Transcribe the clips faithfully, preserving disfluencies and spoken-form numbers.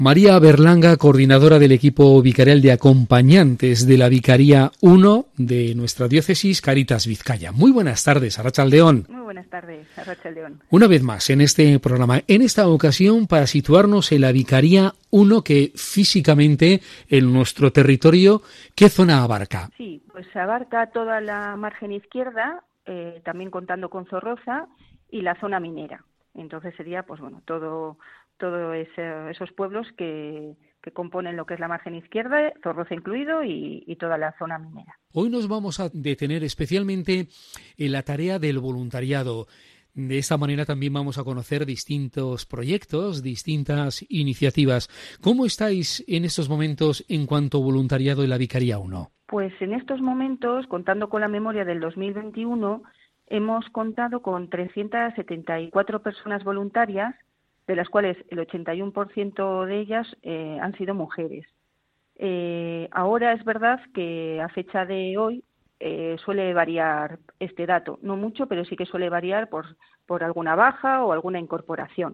María Berlanga, coordinadora del equipo vicarial de acompañantes de la Vicaría uno de nuestra diócesis, Cáritas Vizcaya. Muy buenas tardes, Arratsaldeon. Muy buenas tardes, Arratsaldeon. Una vez más en este programa, en esta ocasión para situarnos en la Vicaría uno, que físicamente en nuestro territorio, ¿qué zona abarca? Sí, pues abarca toda la margen izquierda, eh, también contando con Zorroza y la zona minera. Entonces sería, pues bueno, todo... todos ese, esos pueblos que, que componen lo que es la margen izquierda, Zorroza incluido, y, y toda la zona minera. Hoy nos vamos a detener especialmente en la tarea del voluntariado. De esta manera también vamos a conocer distintos proyectos, distintas iniciativas. ¿Cómo estáis en estos momentos en cuanto a voluntariado en la Vicaría uno? Pues en estos momentos, contando con la memoria del dos mil veintiuno, hemos contado con trescientas setenta y cuatro personas voluntarias, de las cuales el ochenta y uno por ciento de ellas eh, han sido mujeres. Eh, ahora es verdad que a fecha de hoy eh, suele variar este dato, no mucho, pero sí que suele variar por, por alguna baja o alguna incorporación.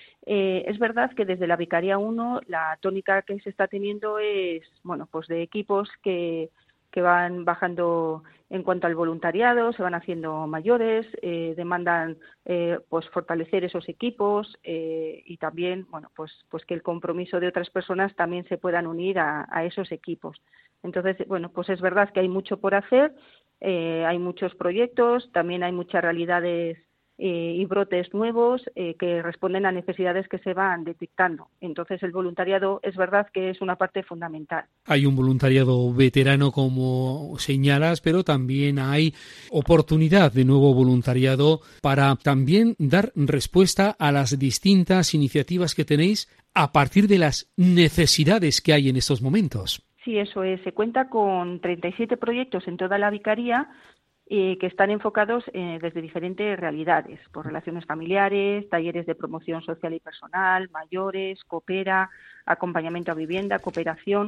Eh, es verdad que desde la Vicaría uno la tónica que se está teniendo es, bueno, pues de equipos que que van bajando en cuanto al voluntariado, se van haciendo mayores, eh, demandan eh, pues fortalecer esos equipos eh, y también, bueno, pues pues que el compromiso de otras personas también se puedan unir a, a esos equipos. Entonces, bueno, pues es verdad que hay mucho por hacer, eh, hay muchos proyectos, también hay muchas realidades Eh, y brotes nuevos eh, que responden a necesidades que se van detectando. Entonces, el voluntariado es verdad que es una parte fundamental. Hay un voluntariado veterano, como señalas, pero también hay oportunidad de nuevo voluntariado para también dar respuesta a las distintas iniciativas que tenéis a partir de las necesidades que hay en estos momentos. Sí, eso es. Se cuenta con treinta y siete proyectos en toda la vicaría, Eh, que están enfocados eh, desde diferentes realidades, por relaciones familiares, talleres de promoción social y personal, mayores, coopera, acompañamiento a vivienda, cooperación,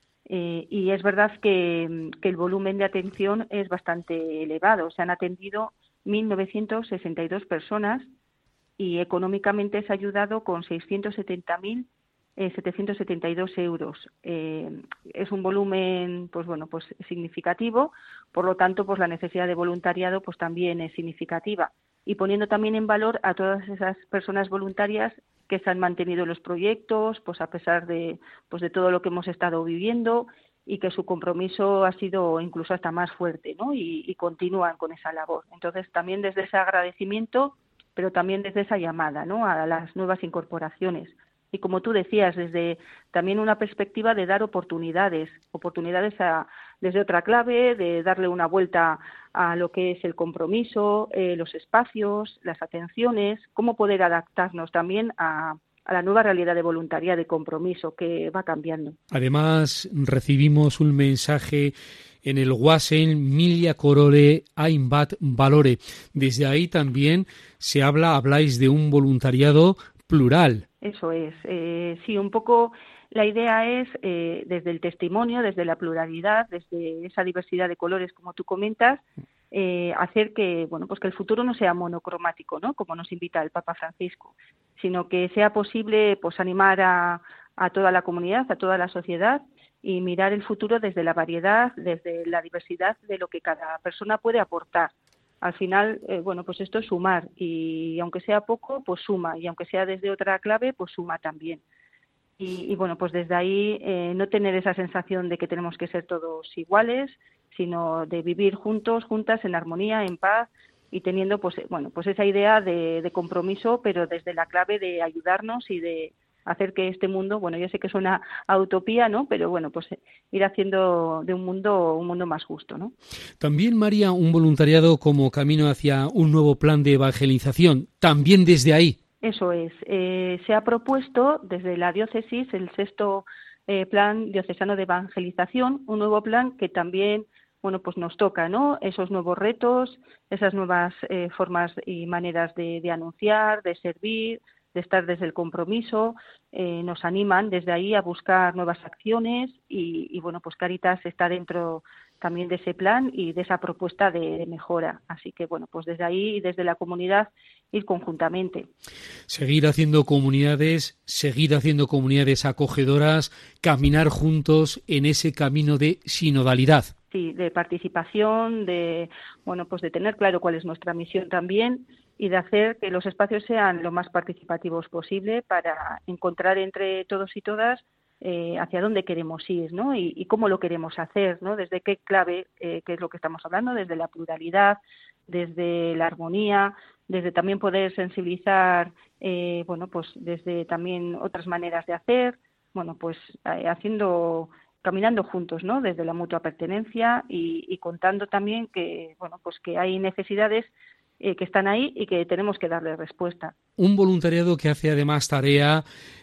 eh, y es verdad que, que el volumen de atención es bastante elevado. Se han atendido mil novecientas sesenta y dos personas y económicamente se ha ayudado con seiscientos setenta mil setecientos setenta y dos euros. Eh, es un volumen, pues bueno, pues significativo, por lo tanto, pues la necesidad de voluntariado pues también es significativa. Y poniendo también en valor a todas esas personas voluntarias que se han mantenido en los proyectos, pues a pesar de, pues de todo lo que hemos estado viviendo, y que su compromiso ha sido incluso hasta más fuerte, ¿no? Y, y continúan con esa labor. Entonces, también desde ese agradecimiento, pero también desde esa llamada, ¿no?, a las nuevas incorporaciones. Y como tú decías, desde también una perspectiva de dar oportunidades, oportunidades a, desde otra clave, de darle una vuelta a lo que es el compromiso, eh, los espacios, las atenciones, cómo poder adaptarnos también a, a la nueva realidad de voluntariado, de compromiso que va cambiando. Además, recibimos un mensaje en el WhatsApp, Milia Corore Hainbat Valore. Desde ahí también se habla, habláis de un voluntariado plural. Eso es. Eh, sí, un poco la idea es, eh, desde el testimonio, desde la pluralidad, desde esa diversidad de colores, como tú comentas, eh, hacer que, bueno, pues que el futuro no sea monocromático, ¿no?, como nos invita el Papa Francisco, sino que sea posible, pues, animar a, a toda la comunidad, a toda la sociedad, y mirar el futuro desde la variedad, desde la diversidad de lo que cada persona puede aportar. Al final, eh, bueno, pues esto es sumar, y aunque sea poco, pues suma, y aunque sea desde otra clave, pues suma también. Y, y bueno, pues desde ahí eh, no tener esa sensación de que tenemos que ser todos iguales, sino de vivir juntos, juntas, en armonía, en paz, y teniendo, pues bueno, pues esa idea de, de compromiso, pero desde la clave de ayudarnos y de hacer que este mundo, bueno, yo sé que suena a utopía, ¿no?, pero bueno, pues ir haciendo de un mundo un mundo más justo, ¿no? También, María, un voluntariado como camino hacia un nuevo plan de evangelización, también desde ahí. Eso es. Eh, se ha propuesto desde la diócesis el sexto eh, plan diocesano de evangelización, un nuevo plan que también, bueno, pues nos toca, ¿no?, esos nuevos retos, esas nuevas eh, formas y maneras de, de anunciar, de servir, de estar desde el compromiso, eh, nos animan desde ahí a buscar nuevas acciones y, y bueno, pues Cáritas está dentro también de ese plan y de esa propuesta de, de mejora. Así que, bueno, pues desde ahí y desde la comunidad ir conjuntamente. Seguir haciendo comunidades, seguir haciendo comunidades acogedoras, caminar juntos en ese camino de sinodalidad. Sí, de participación, de, bueno, pues de tener claro cuál es nuestra misión también y de hacer que los espacios sean lo más participativos posible para encontrar entre todos y todas Eh, hacia dónde queremos ir, ¿no? Y, y cómo lo queremos hacer, ¿no? Desde qué clave, eh, qué es lo que estamos hablando, desde la pluralidad, desde la armonía, desde también poder sensibilizar, eh, bueno, pues desde también otras maneras de hacer, bueno, pues eh, haciendo, caminando juntos, ¿no? Desde la mutua pertenencia y, y contando también que, bueno, pues que hay necesidades eh, que están ahí y que tenemos que darle respuesta. Un voluntariado que hace además tarea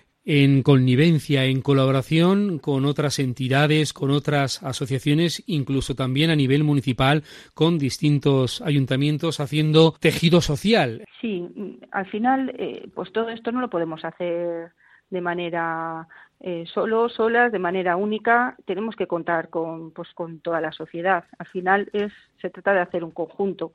en connivencia, en colaboración con otras entidades, con otras asociaciones, incluso también a nivel municipal, con distintos ayuntamientos, haciendo tejido social. Sí, al final, eh, pues todo esto no lo podemos hacer de manera eh, solo, solas, de manera única. Tenemos que contar con, pues, con toda la sociedad. Al final es, se trata de hacer un conjunto.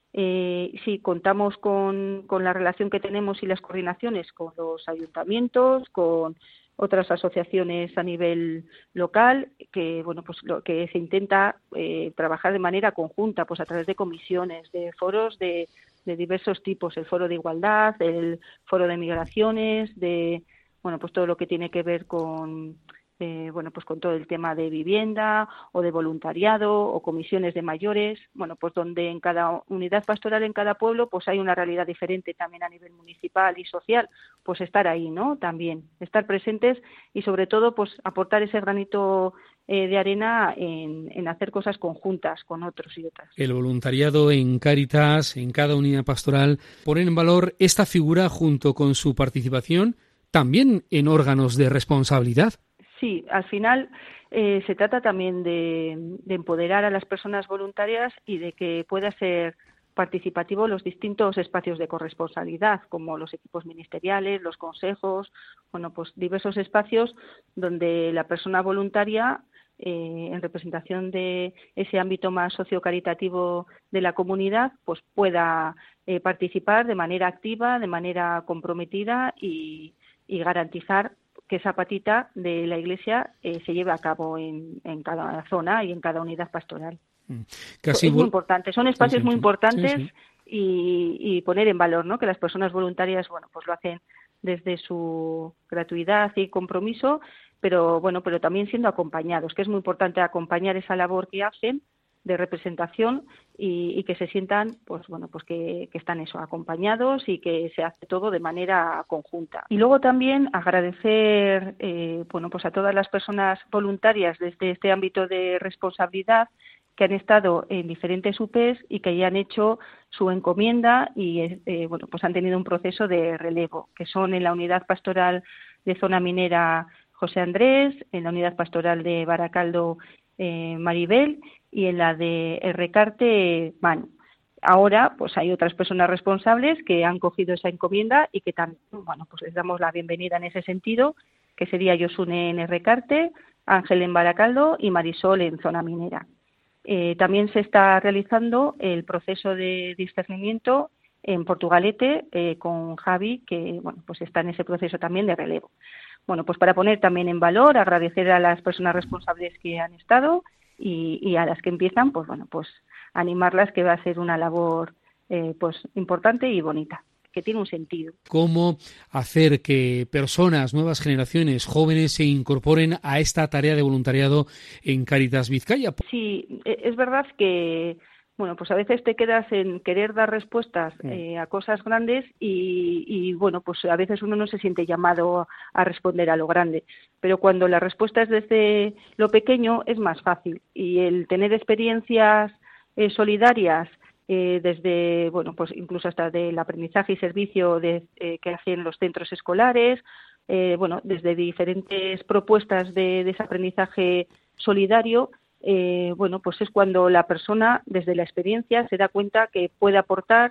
Eh, sí, contamos con, con la relación que tenemos y las coordinaciones con los ayuntamientos, con otras asociaciones a nivel local, que bueno, pues lo que se intenta eh, trabajar de manera conjunta, pues a través de comisiones, de foros de, de diversos tipos, el foro de igualdad, el foro de migraciones, de bueno, pues todo lo que tiene que ver con Eh, bueno, pues con todo el tema de vivienda o de voluntariado o comisiones de mayores, bueno, pues donde en cada unidad pastoral, en cada pueblo, pues hay una realidad diferente también a nivel municipal y social, pues estar ahí, ¿no? También, estar presentes y sobre todo, pues aportar ese granito eh, de arena en, en hacer cosas conjuntas con otros y otras. El voluntariado en Cáritas, en cada unidad pastoral, poner en valor esta figura junto con su participación también en órganos de responsabilidad. Sí, al final eh, se trata también de, de empoderar a las personas voluntarias y de que pueda ser participativo los distintos espacios de corresponsabilidad, como los equipos ministeriales, los consejos, bueno, pues diversos espacios donde la persona voluntaria, eh, en representación de ese ámbito más sociocaritativo de la comunidad, pues pueda eh, participar de manera activa, de manera comprometida y, y garantizar que esa patita de la Iglesia eh, se lleve a cabo en, en cada zona y en cada unidad pastoral. Casi es muy importante, son espacios sí, sí, muy importantes sí, sí. Y, y poner en valor, ¿no? Que las personas voluntarias, bueno, pues lo hacen desde su gratuidad y compromiso, pero bueno, pero también siendo acompañados, que es muy importante acompañar esa labor que hacen de representación y, y que se sientan, pues bueno, pues que, que están eso, acompañados y que se hace todo de manera conjunta. Y luego también agradecer, eh, bueno, pues a todas las personas voluntarias desde este ámbito de responsabilidad que han estado en diferentes U P Es y que ya han hecho su encomienda y eh, bueno, pues han tenido un proceso de relevo, que son en la unidad pastoral de zona minera José Andrés, en la unidad pastoral de Baracaldo eh, Maribel y en la de El Recarte Manu. Ahora, pues hay otras personas responsables que han cogido esa encomienda y que también, bueno, pues les damos la bienvenida en ese sentido, que sería Yosune en El Recarte, Ángel en Baracaldo y Marisol en zona minera. Eh, también se está realizando el proceso de discernimiento en Portugalete eh, con Javi, que bueno, pues está en ese proceso también de relevo. Bueno, pues para poner también en valor, agradecer a las personas responsables que han estado y, y a las que empiezan, pues bueno, pues animarlas, que va a ser una labor eh, pues importante y bonita, que tiene un sentido. ¿Cómo hacer que personas, nuevas generaciones, jóvenes se incorporen a esta tarea de voluntariado en Cáritas Vizcaya? Sí, es verdad que bueno, pues a veces te quedas en querer dar respuestas eh, a cosas grandes y, y, bueno, pues a veces uno no se siente llamado a responder a lo grande. Pero cuando la respuesta es desde lo pequeño es más fácil. Y el tener experiencias eh, solidarias eh, desde, bueno, pues incluso hasta del aprendizaje y servicio de, eh, que hacen los centros escolares, eh, bueno, desde diferentes propuestas de, de ese aprendizaje solidario, Eh, bueno, pues es cuando la persona, desde la experiencia, se da cuenta que puede aportar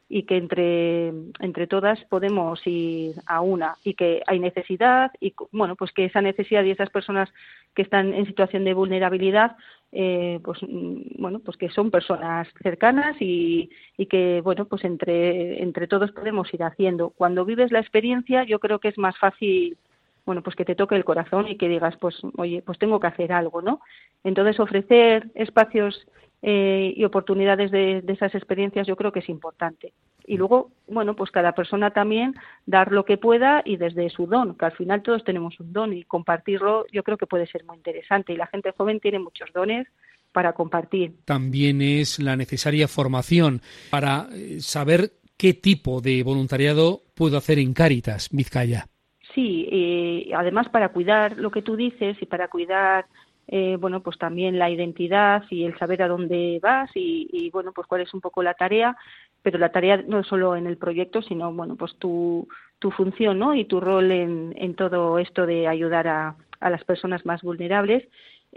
y que entre, entre todas podemos ir a una, y que hay necesidad y, bueno, pues que esa necesidad y esas personas que están en situación de vulnerabilidad, eh, pues, bueno, pues que son personas cercanas y, y que, bueno, pues entre, entre todos podemos ir haciendo. Cuando vives la experiencia, yo creo que es más fácil, bueno, pues que te toque el corazón y que digas, pues, oye, pues tengo que hacer algo, ¿no? Entonces, ofrecer espacios eh, y oportunidades de, de esas experiencias yo creo que es importante. Y luego, bueno, pues cada persona también dar lo que pueda y desde su don, que al final todos tenemos un don y compartirlo yo creo que puede ser muy interesante. Y la gente joven tiene muchos dones para compartir. También es la necesaria formación para saber qué tipo de voluntariado puedo hacer en Cáritas Vizcaya. Sí, eh, además para cuidar lo que tú dices y para cuidar, eh, bueno, pues también la identidad y el saber a dónde vas y, y, bueno, pues cuál es un poco la tarea, pero la tarea no es solo en el proyecto, sino, bueno, pues tu, tu función, ¿no? Y tu rol en, en todo esto de ayudar a, a las personas más vulnerables.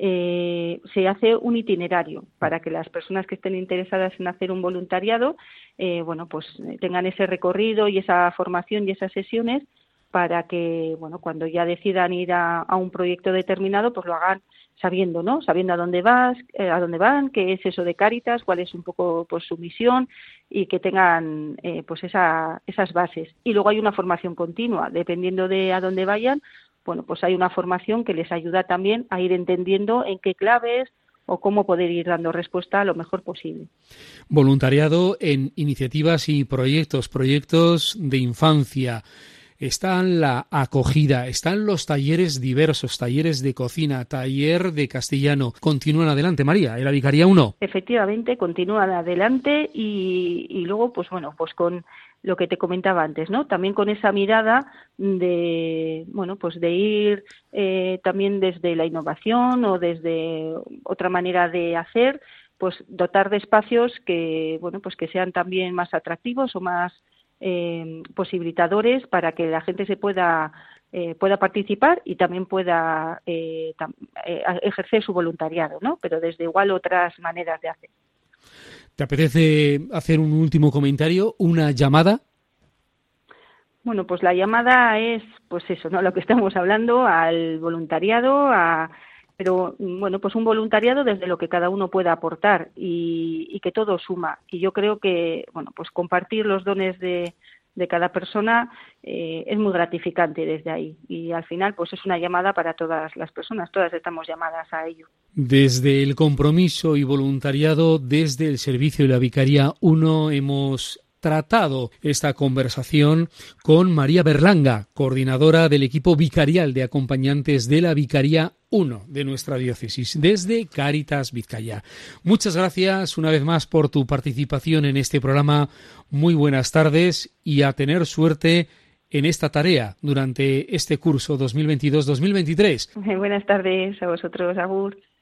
Eh, se hace un itinerario para que las personas que estén interesadas en hacer un voluntariado, eh, bueno, pues tengan ese recorrido y esa formación y esas sesiones, para que, bueno, cuando ya decidan ir a, a un proyecto determinado, pues lo hagan sabiendo, ¿no? Sabiendo a dónde vas, eh, a dónde van, qué es eso de Cáritas, cuál es un poco pues su misión y que tengan eh, pues esa, esas bases. Y luego hay una formación continua, dependiendo de a dónde vayan, bueno, pues hay una formación que les ayuda también a ir entendiendo en qué claves o cómo poder ir dando respuesta lo mejor posible. Voluntariado en iniciativas y proyectos, proyectos de infancia. Está la acogida, están los talleres diversos, talleres de cocina, taller de castellano. Continúan adelante, María, en la Vicaría uno. Efectivamente, continúan adelante y, y luego, pues bueno, pues con lo que te comentaba antes, ¿no? También con esa mirada de, bueno, pues de ir eh, también desde la innovación o desde otra manera de hacer, pues dotar de espacios que, bueno, pues que sean también más atractivos o más Eh, posibilitadores para que la gente se pueda eh, pueda participar y también pueda eh, tam, eh, ejercer su voluntariado, ¿no? Pero desde igual otras maneras de hacer. ¿Te apetece hacer un último comentario, una llamada? Bueno, pues la llamada es, pues eso, ¿no? Lo que estamos hablando, al voluntariado, a pero bueno, pues un voluntariado desde lo que cada uno pueda aportar y, y que todo suma. Y yo creo que, bueno, pues compartir los dones de, de cada persona eh, es muy gratificante desde ahí. Y al final, pues es una llamada para todas las personas, todas estamos llamadas a ello. Desde el compromiso y voluntariado, desde el servicio de la Vicaría uno, hemos tratado esta conversación con María Berlanga, coordinadora del equipo vicarial de acompañantes de la Vicaría uno de nuestra diócesis, desde Cáritas Vizcaya. Muchas gracias una vez más por tu participación en este programa. Muy buenas tardes y a tener suerte en esta tarea durante este curso dos mil veintidós dos mil veintitrés. Buenas tardes a vosotros, Agur.